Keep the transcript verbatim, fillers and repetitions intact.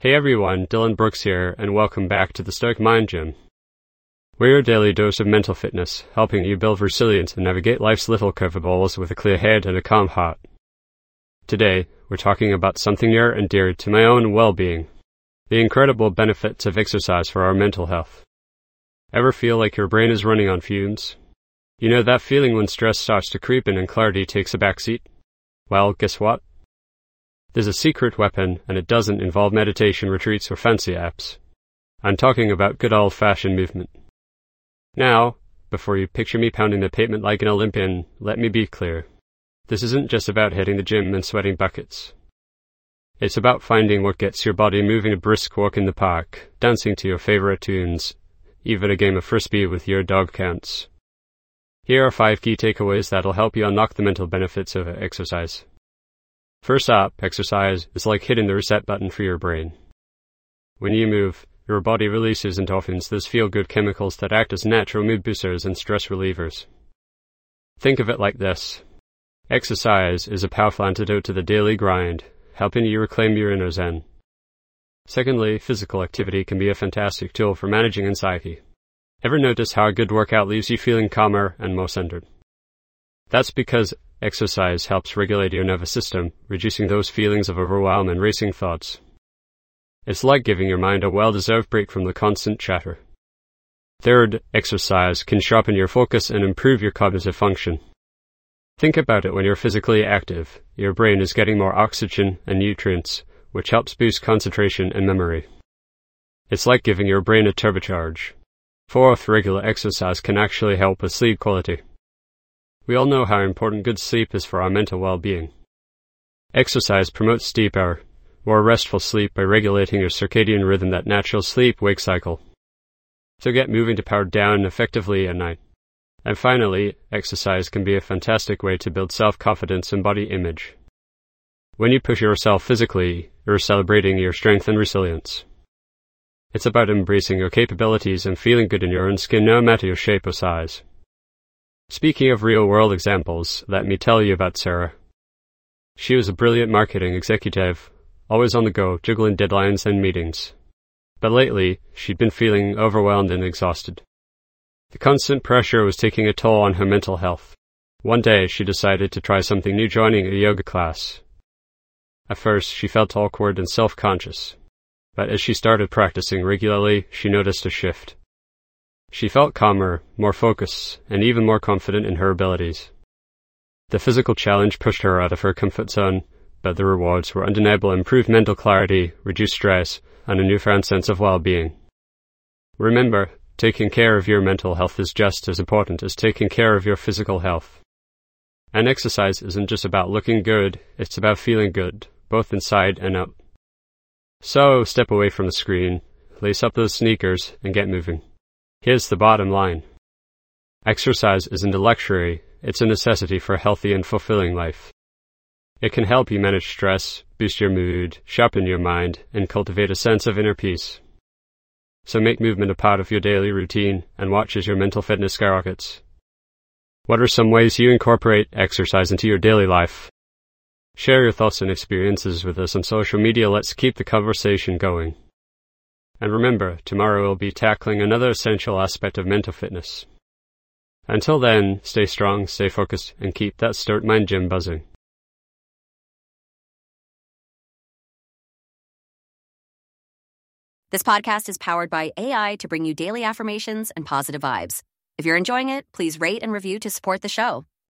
Hey everyone, Dylan Brooks here, and welcome back to the Stoic Mind Gym. We're your daily dose of mental fitness, helping you build resilience and navigate life's little curveballs with a clear head and a calm heart. Today, we're talking about something near and dear to my own well-being, the incredible benefits of exercise for our mental health. Ever feel like your brain is running on fumes? You know that feeling when stress starts to creep in and clarity takes a backseat? Well, guess what? There's a secret weapon, and it doesn't involve meditation retreats or fancy apps. I'm talking about good old-fashioned movement. Now, before you picture me pounding the pavement like an Olympian, let me be clear. This isn't just about hitting the gym and sweating buckets. It's about finding what gets your body moving, a brisk walk in the park, dancing to your favorite tunes, even a game of frisbee with your dog counts. Here are five key takeaways that'll help you unlock the mental benefits of exercise. First up, exercise is like hitting the reset button for your brain. When you move, your body releases endorphins, those feel-good chemicals that act as natural mood boosters and stress relievers. Think of it like this. Exercise is a powerful antidote to the daily grind, helping you reclaim your inner zen. Secondly, physical activity can be a fantastic tool for managing anxiety. Ever notice how a good workout leaves you feeling calmer and more centered? That's because exercise helps regulate your nervous system, reducing those feelings of overwhelm and racing thoughts. It's like giving your mind a well-deserved break from the constant chatter. Third, exercise can sharpen your focus and improve your cognitive function. Think about it: when you're physically active, your brain is getting more oxygen and nutrients, which helps boost concentration and memory. It's like giving your brain a turbocharge. Fourth, regular exercise can actually help with sleep quality. We all know how important good sleep is for our mental well-being. Exercise promotes deeper, more restful sleep by regulating your circadian rhythm, that natural sleep-wake cycle. So get moving to power down effectively at night. And finally, exercise can be a fantastic way to build self-confidence and body image. When you push yourself physically, you're celebrating your strength and resilience. It's about embracing your capabilities and feeling good in your own skin, no matter your shape or size. Speaking of real-world examples, let me tell you about Sarah. She was a brilliant marketing executive, always on the go, juggling deadlines and meetings. But lately, she'd been feeling overwhelmed and exhausted. The constant pressure was taking a toll on her mental health. One day, she decided to try something new, joining a yoga class. At first, she felt awkward and self-conscious. But as she started practicing regularly, she noticed a shift. She felt calmer, more focused, and even more confident in her abilities. The physical challenge pushed her out of her comfort zone, but the rewards were undeniable: improved mental clarity, reduced stress, and a newfound sense of well-being. Remember, taking care of your mental health is just as important as taking care of your physical health. And exercise isn't just about looking good, it's about feeling good, both inside and out. So, step away from the screen, lace up those sneakers, and get moving. Here's the bottom line. Exercise isn't a luxury, it's a necessity for a healthy and fulfilling life. It can help you manage stress, boost your mood, sharpen your mind, and cultivate a sense of inner peace. So make movement a part of your daily routine and watch as your mental fitness skyrockets. What are some ways you incorporate exercise into your daily life? Share your thoughts and experiences with us on social media. Let's keep the conversation going. And remember, tomorrow we'll be tackling another essential aspect of mental fitness. Until then, stay strong, stay focused, and keep that Stoic Mind Gym buzzing. This podcast is powered by A I to bring you daily affirmations and positive vibes. If you're enjoying it, please rate and review to support the show.